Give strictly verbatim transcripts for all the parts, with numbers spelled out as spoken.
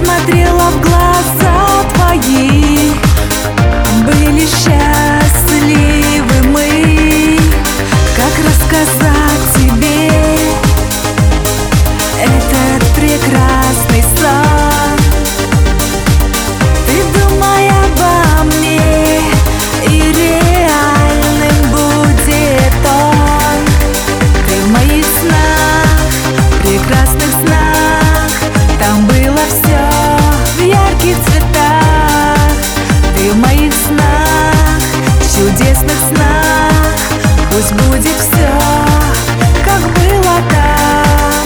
смотрела в глаза твои, были счастливы мы. Как рассказать тебе этот прекрасный сон? Ты думай обо мне, и реальным будет он. Ты в моих снах, прекрасных снах, там было все в ярких цветах. Ты в моих снах, чудесных снах, пусть будет все, как было там.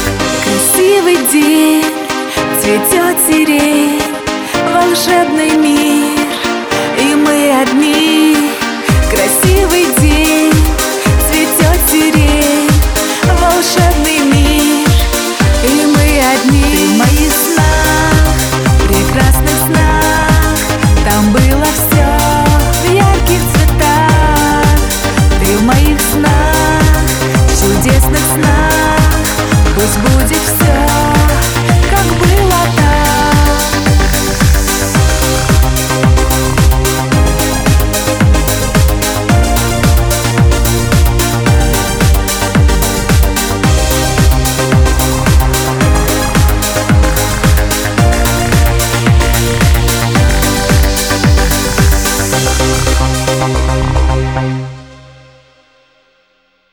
Красивый день, цветет сирень, волшебный мир.